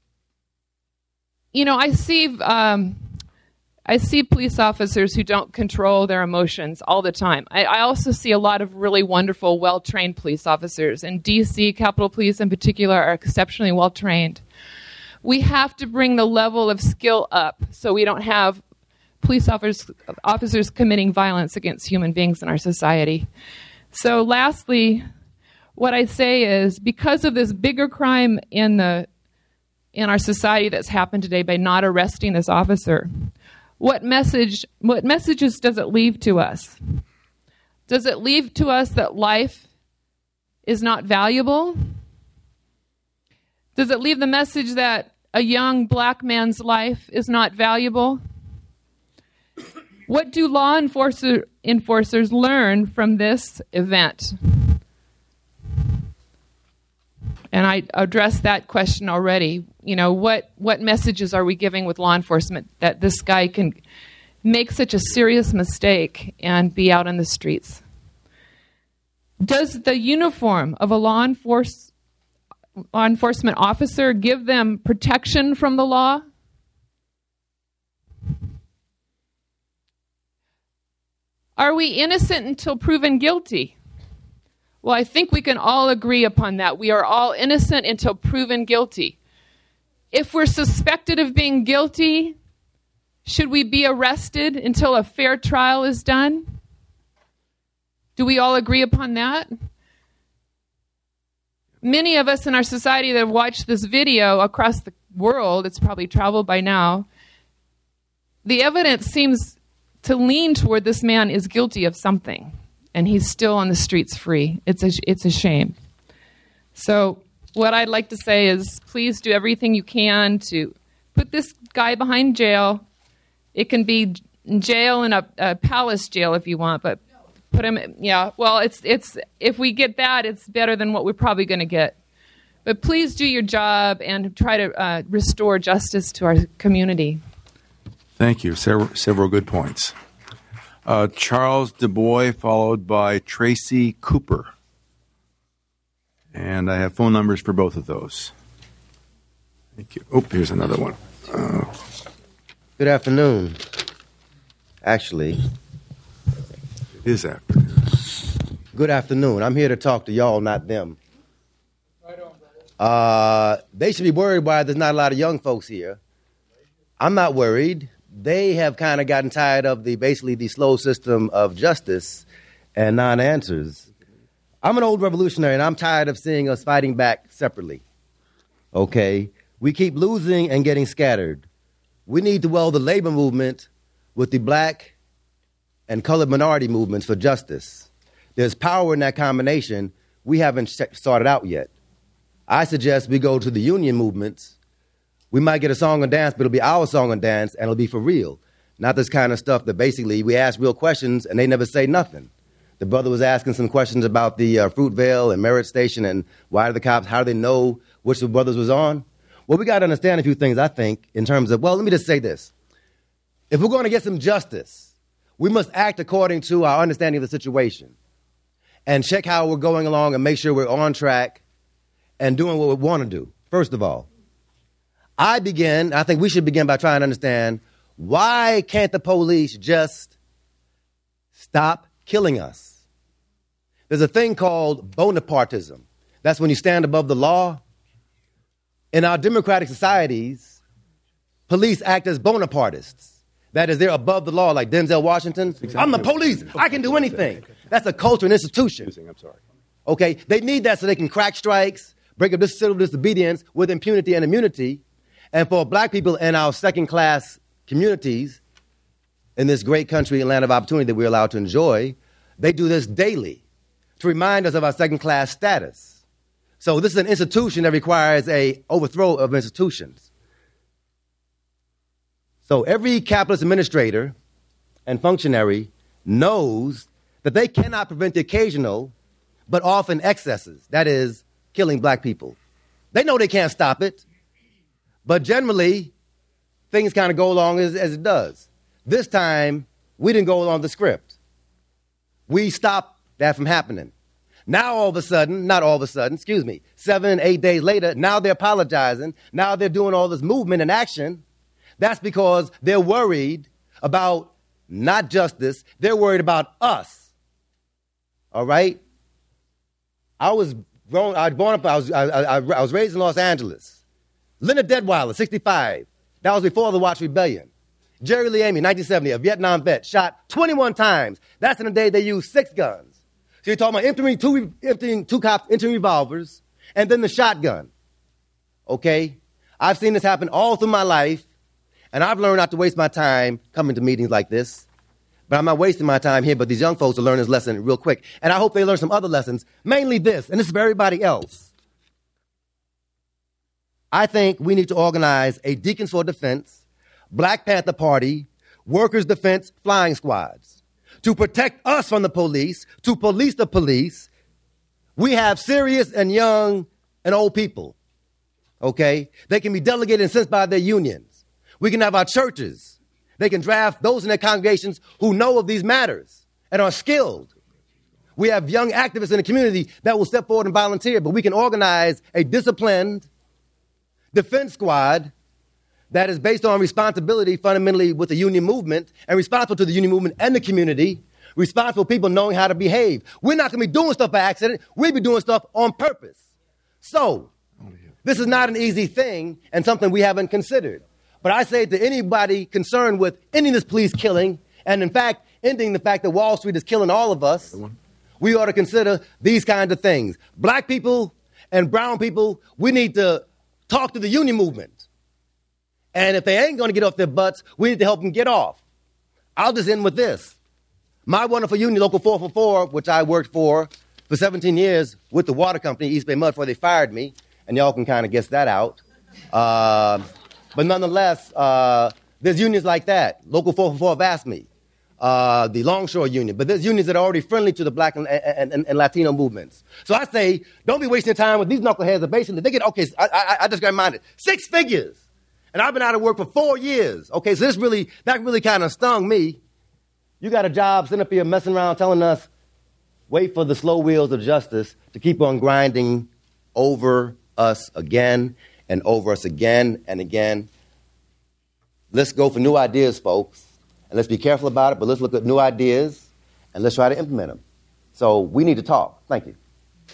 I see police officers who don't control their emotions all the time. I also see a lot of really wonderful, well-trained police officers. And D.C., Capitol Police in particular, are exceptionally well-trained. We have to bring the level of skill up so we don't have police officers committing violence against human beings in our society. So lastly, what I say is, because of this bigger crime in our society that's happened today by not arresting this officer, what messages does it leave to us? Does it leave to us that life is not valuable? Does it leave the message that a young black man's life is not valuable? What do law enforcers learn from this event? And I addressed that question already. What messages are we giving with law enforcement that this guy can make such a serious mistake and be out in the streets? Does the uniform of a law enforcement officer give them protection from the law? Are we innocent until proven guilty? Well, I think we can all agree upon that. We are all innocent until proven guilty. If we're suspected of being guilty, should we be arrested until a fair trial is done? Do we all agree upon that? Many of us in our society that have watched this video across the world, it's probably traveled by now, the evidence seems to lean toward this man is guilty of something, and he's still on the streets free. It's a shame. So what I'd like to say is, please do everything you can to put this guy behind jail. It can be jail in a palace jail if you want, but put him, it's if we get that, it's better than what we're probably going to get. But please do your job and try to restore justice to our community. Thank you. Several good points. Charles DuBois, followed by Tracy Cooper. And I have phone numbers for both of those. Thank you. Oh, here's another one. Good afternoon. Actually, it is afternoon. Good afternoon. I'm here to talk to y'all, not them. They should be worried why there's not a lot of young folks here. I'm not worried. They have kind of gotten tired of the slow system of justice and non-answers. I'm an old revolutionary, and I'm tired of seeing us fighting back separately. Okay? We keep losing and getting scattered. We need to weld the labor movement with the black and colored minority movements for justice. There's power in that combination we haven't sorted out yet. I suggest we go to the union movements. We might get a song and dance, but it'll be our song and dance, and it'll be for real. Not this kind of stuff that basically we ask real questions and they never say nothing. The brother was asking some questions about the Fruitvale and Merritt Station and why do the cops, how do they know which the brothers was on? Well, we got to understand a few things, I think, in terms of, well, let me just say this. If we're going to get some justice, we must act according to our understanding of the situation and check how we're going along and make sure we're on track and doing what we want to do, first of all. I think we should begin by trying to understand, why can't the police just stop killing us? There's a thing called Bonapartism. That's when you stand above the law. In our democratic societies, police act as Bonapartists. That is, they're above the law, like Denzel Washington. Exactly. I'm the police. I can do anything. That's a culture and institution. I'm sorry. Okay? They need that so they can crack strikes, break up this civil disobedience with impunity and immunity. And for black people in our second-class communities in this great country and land of opportunity that we're allowed to enjoy, they do this daily to remind us of our second-class status. So this is an institution that requires a overthrow of institutions. So every capitalist administrator and functionary knows that they cannot prevent the occasional but often excesses, that is, killing black people. They know they can't stop it, but generally, things kind of go along as it does. This time, we didn't go along the script. We stopped that from happening. Now, all of a sudden, 7, 8 days later, now they're apologizing. Now they're doing all this movement and action. That's because they're worried about not justice. They're worried about us. All right? I was raised in Los Angeles. Leonard Deadweiler, 65. That was before the Watts Rebellion. Jerry Lee Amy, 1970, a Vietnam vet, shot 21 times. That's in the day they used 6 guns. So you're talking about emptying two revolvers, and then the shotgun. Okay? I've seen this happen all through my life, and I've learned not to waste my time coming to meetings like this. But I'm not wasting my time here, but these young folks will learn this lesson real quick. And I hope they learn some other lessons, mainly this, and this is for everybody else. I think we need to organize a Deacons for Defense, Black Panther Party, Workers' Defense Flying Squads to protect us from the police, to police the police. We have serious and young and old people, okay? They can be delegated and sent by their unions. We can have our churches. They can draft those in their congregations who know of these matters and are skilled. We have young activists in the community that will step forward and volunteer, but we can organize a disciplined defense squad that is based on responsibility fundamentally with the union movement and responsible to the union movement and the community, responsible people knowing how to behave. We're not going to be doing stuff by accident. We'll be doing stuff on purpose. So this is not an easy thing and something we haven't considered. But I say to anybody concerned with ending this police killing and, in fact, ending the fact that Wall Street is killing all of us, we ought to consider these kinds of things. Black people and brown people, we need to talk to the union movement. And if they ain't going to get off their butts, we need to help them get off. I'll just end with this. My wonderful union, Local 444, which I worked for 17 years with the water company, East Bay Mud, before they fired me, and y'all can kind of guess that out. But nonetheless, there's unions like that. Local 444 have asked me, the Longshore Union. But there's unions that are already friendly to the black and Latino movements. So I say, don't be wasting time with these knuckleheads that basically, they get, okay, I just got reminded, 6 figures. And I've been out of work for 4 years. Okay, so that really kind of stung me. You got a job sitting up here messing around telling us, wait for the slow wheels of justice to keep on grinding over us again and over us again and again. Let's go for new ideas, folks. And let's be careful about it, but let's look at new ideas and let's try to implement them. So we need to talk. Thank you.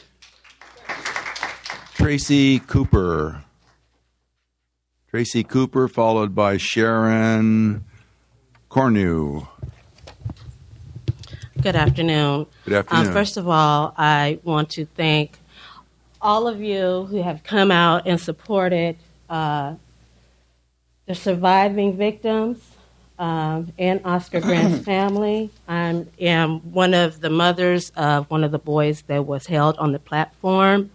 Tracy Cooper. Tracy Cooper, followed by Sharon Cornu. Good afternoon. Good afternoon. First of all, I want to thank all of you who have come out and supported the surviving victims and Oscar Grant's family. I am one of the mothers of one of the boys that was held on the platform.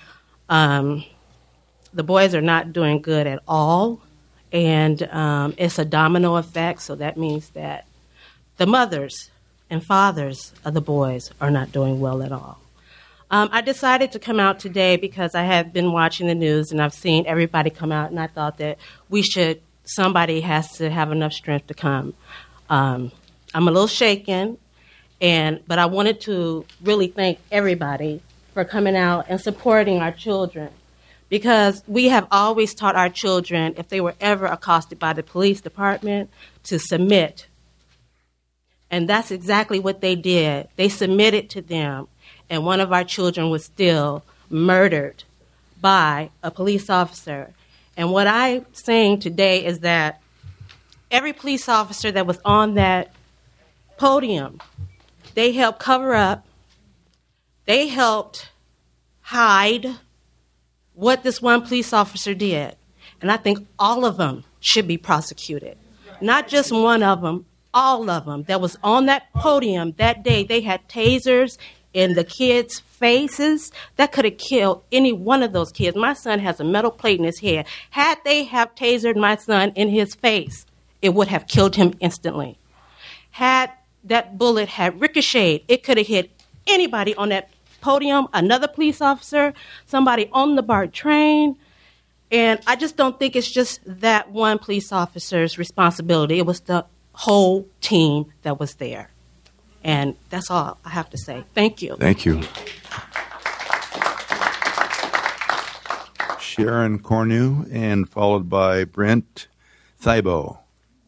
The boys are not doing good at all, and it's a domino effect, so that means that the mothers and fathers of the boys are not doing well at all. I decided to come out today because I have been watching the news and I've seen everybody come out, and I thought that somebody has to have enough strength to come. I'm a little shaken, but I wanted to really thank everybody for coming out and supporting our children, because we have always taught our children, if they were ever accosted by the police department, to submit. And that's exactly what they did. They submitted to them, and one of our children was still murdered by a police officer. And what I'm saying today is that every police officer that was on that podium, they helped cover up, they helped hide what this one police officer did. And I think all of them should be prosecuted. Not just one of them, all of them that was on that podium that day. They had tasers in the kids' faces. That could have killed any one of those kids. My son has a metal plate in his head. Had they have tasered my son in his face, it would have killed him instantly. Had that bullet had ricocheted, it could have hit anybody on that podium, another police officer, somebody on the BART train. And I just don't think it's just that one police officer's responsibility. It was the whole team that was there. And that's all I have to say. Thank you. Thank you. Sharon Cornu, and followed by Brent Thibault.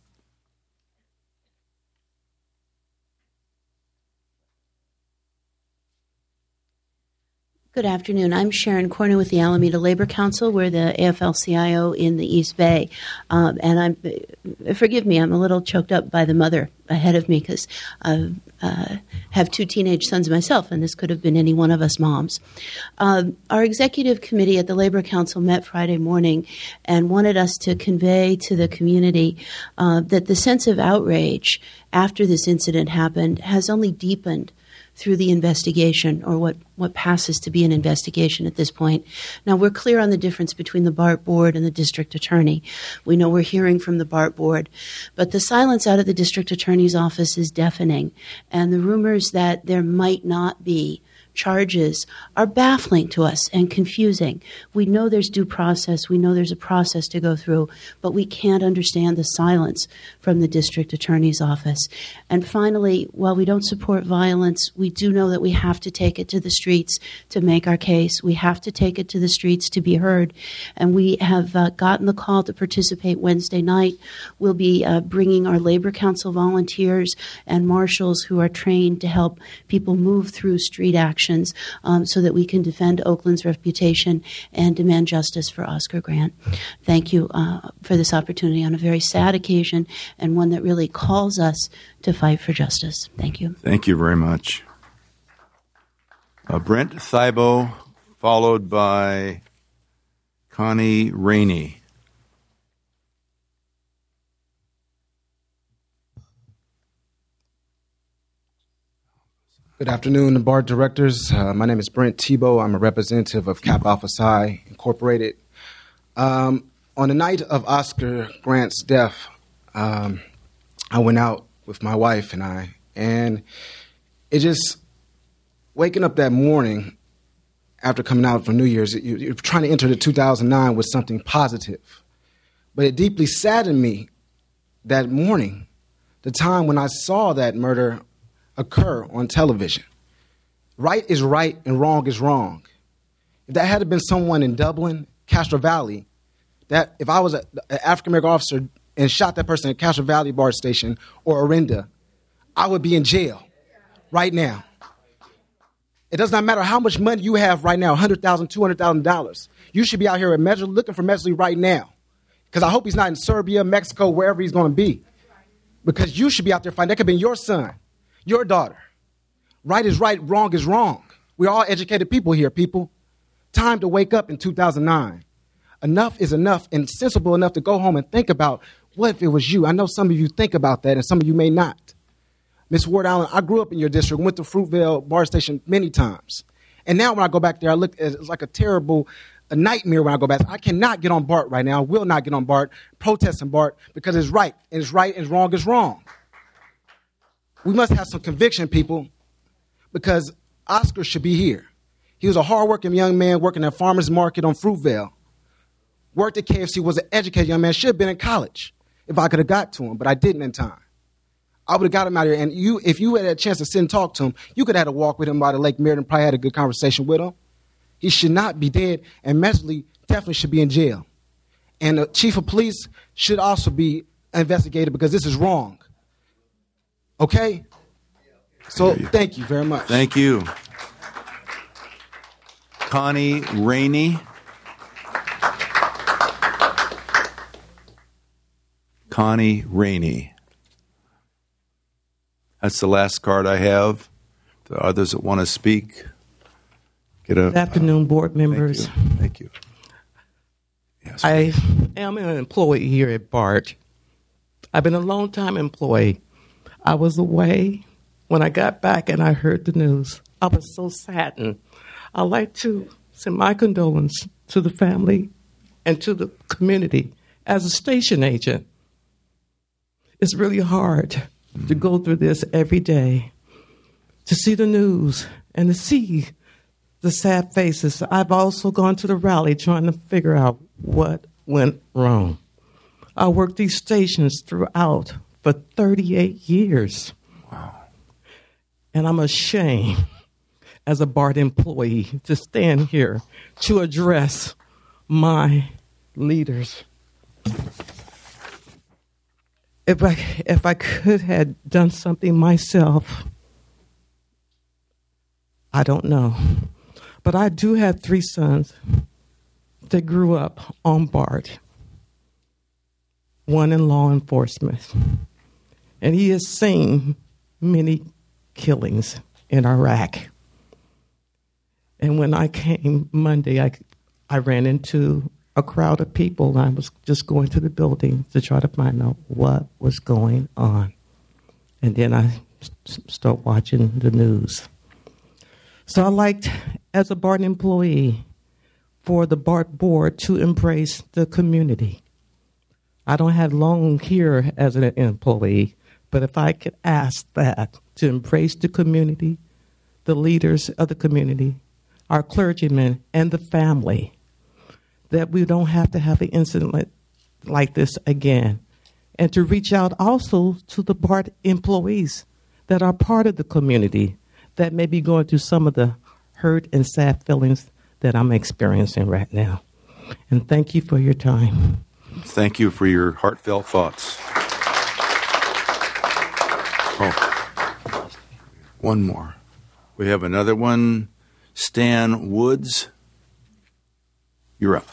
Good afternoon. I'm Sharon Cornu with the Alameda Labor Council. We're the AFL-CIO in the East Bay. And forgive me, I'm a little choked up by the mother ahead of me because I have two teenage sons myself, and this could have been any one of us moms. Our executive committee at the Labor Council met Friday morning and wanted us to convey to the community that the sense of outrage after this incident happened has only deepened through the investigation, or what passes to be an investigation at this point. Now, we're clear on the difference between the BART board and the district attorney. We know we're hearing from the BART board, but the silence out of the district attorney's office is deafening, and the rumors that there might not be charges are baffling to us and confusing. We know there's due process. We know there's a process to go through, but we can't understand the silence from the district attorney's office. And finally, while we don't support violence, we do know that we have to take it to the streets to make our case. We have to take it to the streets to be heard. And we have gotten the call to participate Wednesday night. We'll be bringing our Labor Council volunteers and marshals who are trained to help people move through street action so that we can defend Oakland's reputation and demand justice for Oscar Grant. Thank you for this opportunity on a very sad occasion and one that really calls us to fight for justice. Thank you. Thank you very much. Brent Thibault, followed by Connie Rainey. Good afternoon, BART directors. My name is Brent Thibault. I'm a representative of Kappa Alpha Psi Incorporated. On the night of Oscar Grant's death, I went out with my wife and it just, waking up that morning after coming out for New Year's, you're trying to enter the 2009 with something positive. But it deeply saddened me that morning, the time when I saw that murder occur on television. Right is right and wrong is wrong. If that had been someone in Dublin, Castro Valley, that if I was an African-American officer and shot that person at Castro Valley BART station or Orinda, I would be in jail right now. It does not matter how much money you have right now, $100,000, $200,000. You should be out here looking for Mesley right now. Because I hope he's not in Serbia, Mexico, wherever he's going to be. Because you should be out there fighting. That could have been your son, your daughter. Right is right, wrong is wrong. We're all educated people here, people. Time to wake up in 2009. Enough is enough, and sensible enough to go home and think about, what if it was you? I know some of you think about that, and some of you may not. Ms. Ward Allen, I grew up in your district, went to Fruitvale BART station many times. And now when I go back there, I look at it's like a nightmare when I go back. I cannot get on BART right now. I will not get on BART, protesting BART, because it's right, and it's right, and wrong is wrong. We must have some conviction, people, because Oscar should be here. He was a hardworking young man working at Farmers Market on Fruitvale. Worked at KFC, was an educated young man, should have been in college if I could have got to him, but I didn't in time. I would have got him out of here, and if you had a chance to sit and talk to him, you could have had a walk with him by the Lake Merritt and probably had a good conversation with him. He should not be dead, and mentally definitely should be in jail. And the chief of police should also be investigated because this is wrong. Okay? So thank you very much. Thank you. Connie Rainey. Connie Rainey. That's the last card I have. The others that want to speak, Good afternoon, board members. Thank you. Yes. I am an employee here at BART. I've been a long-time employee. I was away when I got back and I heard the news. I was so saddened. I'd like to send my condolences to the family and to the community. As a station agent, it's really hard to go through this every day, to see the news and to see the sad faces. I've also gone to the rally trying to figure out what went wrong. I worked these stations throughout for 38 years. Wow. And I'm ashamed as a BART employee to stand here to address my leaders. If I could have done something myself, I don't know. But I do have 3 sons that grew up on BART, one in law enforcement. And he has seen many killings in Iraq. And when I came Monday, I ran into a crowd of people. I was just going to the building to try to find out what was going on. And then I start watching the news. So I liked, as a BART employee, for the BART board to embrace the community. I don't have long here as an employee, but if I could ask that to embrace the community, the leaders of the community, our clergymen, and the family, that we don't have to have an incident like this again. And to reach out also to the BART employees that are part of the community that may be going through some of the hurt and sad feelings that I'm experiencing right now. And thank you for your time. Thank you for your heartfelt thoughts. Oh, one more. We have another one. Stan Woods, you're up.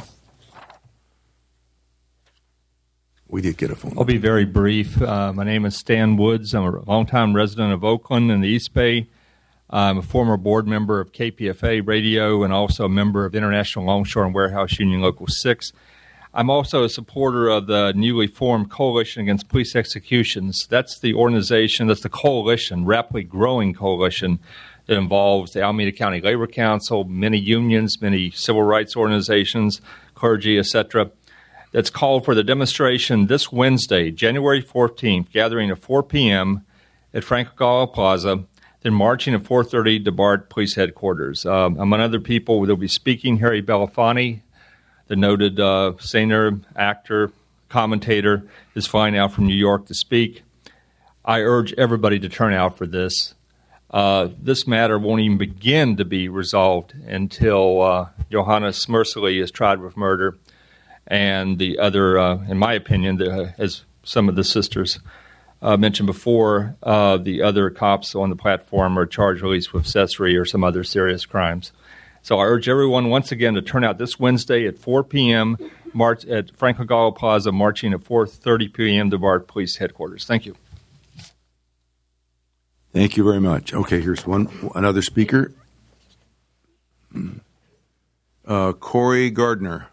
We did get a phone. I'll be very brief. My name is Stan Woods. I'm a longtime resident of Oakland in the East Bay. I'm a former board member of KPFA Radio and also a member of the International Longshore and Warehouse Union Local 6. I'm also a supporter of the newly formed Coalition Against Police Executions. That's the organization, that's the coalition, rapidly growing coalition that involves the Alameda County Labor Council, many unions, many civil rights organizations, clergy, etc., that's called for the demonstration this Wednesday, January 14th, gathering at 4 p.m. at Frank Ogawa Plaza, then marching at 4:30 to BART Police Headquarters. Among other people, they'll be speaking Harry Belafonte, the noted singer, actor, commentator, is flying out from New York to speak. I urge everybody to turn out for this. This matter won't even begin to be resolved until Johannes Mercilli is tried with murder. And the other, in my opinion, as some of the sisters mentioned before, the other cops on the platform are charged at least with accessory or some other serious crimes. So I urge everyone once again to turn out this Wednesday at 4 p.m., march at Frank Ogawa Plaza, marching at 4:30 p.m. to BART Police Headquarters. Thank you. Thank you very much. Okay, here's another speaker. Corey Gardner.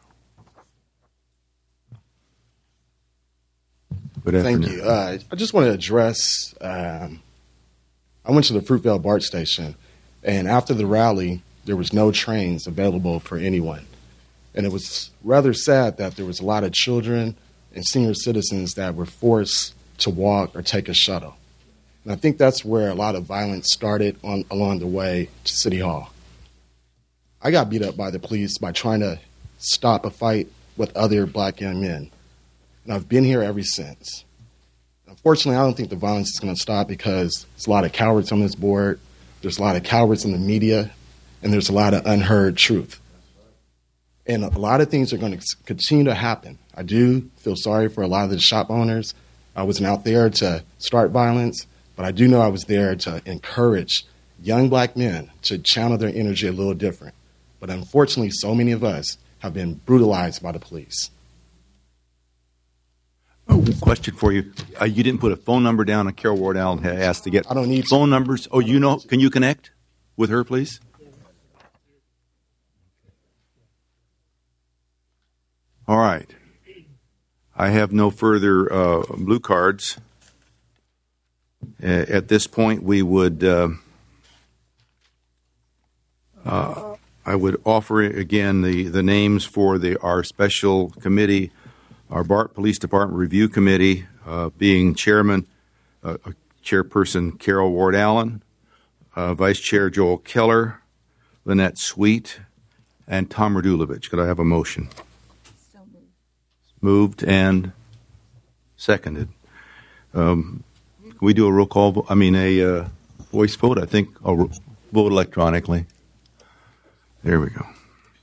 Good afternoon. Thank you. I just want to address, I went to the Fruitvale BART station, and after the rally, there was no trains available for anyone. And it was rather sad that there was a lot of children and senior citizens that were forced to walk or take a shuttle. And I think that's where a lot of violence started along the way to City Hall. I got beat up by the police by trying to stop a fight with other black young men. And I've been here ever since. Unfortunately, I don't think the violence is going to stop because there's a lot of cowards on this board, there's a lot of cowards in the media, and there's a lot of unheard truth. And a lot of things are going to continue to happen. I do feel sorry for a lot of the shop owners. I wasn't out there to start violence, but I do know I was there to encourage young black men to channel their energy a little different. But unfortunately, so many of us have been brutalized by the police. Question for you. You didn't put a phone number down, and Carol Ward Allen had asked to get I don't need phone numbers. Oh, you know, can you connect with her, please? All right. I have no further blue cards. At this point, we would I would offer again the names for our special committee, our BART Police Department Review Committee, being chairperson Carol Ward Allen, Vice Chair Joel Keller, Lynette Sweet, and Tom Radulovich. Could I have a motion? Moved and seconded. Can we do a roll call? A voice vote? I think I'll vote electronically. There we go.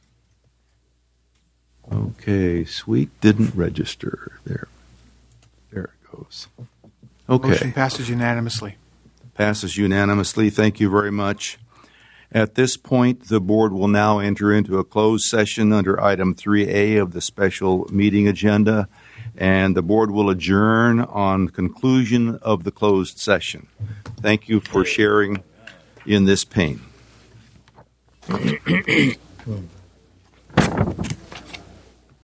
Okay, Sweet didn't register. There it goes. Okay. Motion passes unanimously. Passes unanimously. Thank you very much. At this point, the board will now enter into a closed session under item 3A of the special meeting agenda, and the board will adjourn on conclusion of the closed session. Thank you for sharing in this pain.